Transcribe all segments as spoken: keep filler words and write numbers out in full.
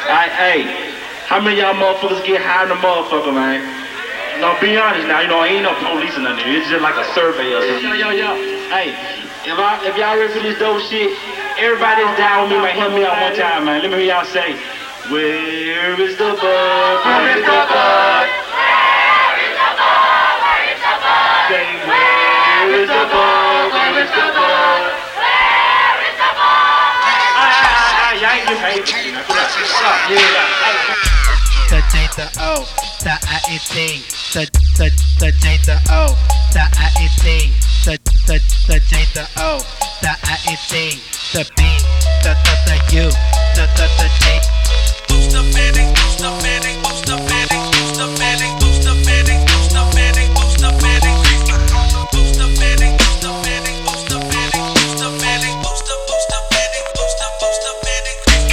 Alright, hey, how many of y'all motherfuckers get high in the motherfucker, man? No, be honest now, you know, ain't no police or nothing. It's just like a survey or something. Yo, yo, yo. Hey, if, I, if y'all ready for this dope shit, everybody that's down with me, man, help me out one time, man. Let me hear y'all say, where is the bug? Where is the bug? Where is the bug? Where is the bug? Say, where is the bug? Where is the bug? Where is the bug? Alright, alright, alright, y'all ain't get paid. Yeah, the J, the O, the I, E, T, the, the, the J, the O, the I, E, T, the, the, the J, the O, the I, E, T, the B, the, the, the U, the, the, the J. Boost the fitting, boost the fitting, boost the fitting, boost the fitting, boost the fitting, boost the fitting, boost the fitting, boost the fitting, boost the fitting, boost the fitting, boost the fitting, boost the boost the fitting, boost the boost the fitting.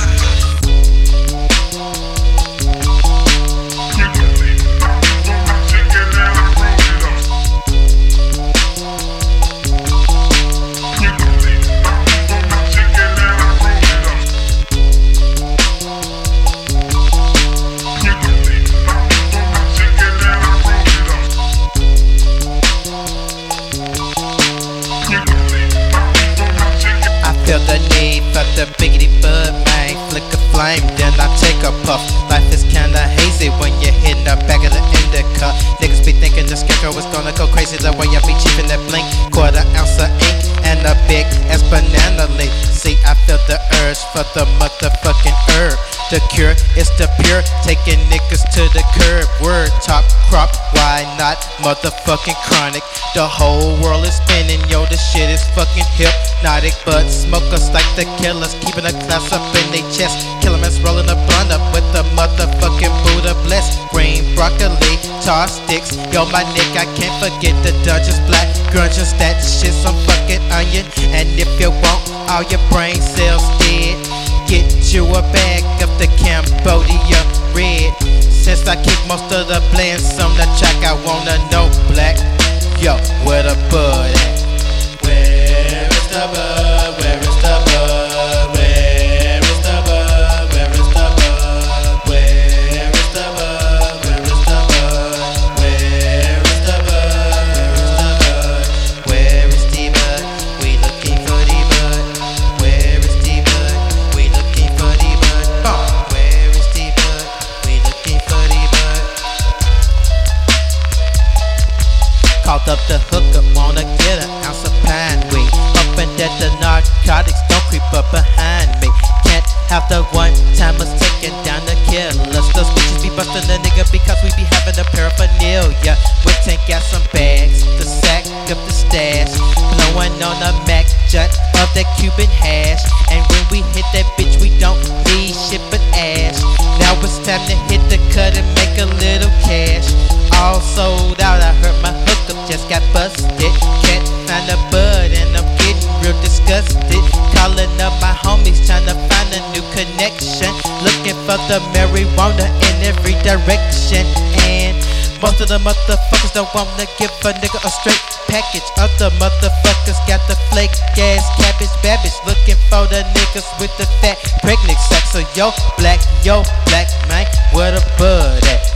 Feel the need for the biggity bud, man. Flick a flame, then I take a puff. Life is kinda hazy when you're hitting the back of the indica. Niggas be thinking the scarecrow is gonna go crazy the way I be cheapin' that blink. Quarter ounce of ink and a big ass banana leaf. See, I feel the urge for the motherfucking herb. The cure is the pure, taking niggas to the curb. Word top crop, why not motherfucking chronic? The whole world is spinning, yo, this shit is fucking hypnotic. But smokers like the killers, keeping a class up in their chest. Killerman's rolling a blunt up with the motherfucking Buddha bless. Green broccoli, tar sticks, yo, my nigga, I can't forget the Dodgers black grunges. That shit some fucking onion, and if you want all your brain cells dead, get you a bag of the Cambodia red. Since I kick most of the blends on the track, I wanna know black. Yo, where the bud at? Where is the bud? Where is the bud? Where is the bud? Where is the bud? Where is the bud? Where is the bud? Where is the bud? Where is the bud? We looking for the bud. Where is the bud? We looking for the bud. Oh. Where is the bud? We looking for the bud. Called up the hookup, wanna get an ounce of pine weed. Hoping that the narcotics don't creep up behind me. Can't have the one timers taking down the killers. Those bitches be busting the nigga because we be having the paraphernalia. We tank got some bags, the sack of the stash, blowing on a Mac jut of that Cuban hash. And when we hit that bitch, we don't need shit but ash. Now it's time to hit the cut and make a little cash. All sold out, I heard my hookup just got busted. Can't find a bud and I'm getting real disgusted. Calling up my homies trying to find a new connection. Looking for the marijuana in every direction. And most of the motherfuckers don't wanna give a nigga a straight package. Other motherfuckers got the flake ass cabbage babbage. Looking for the niggas with the fat pregnant sack. So yo black, yo black man, where the bud at?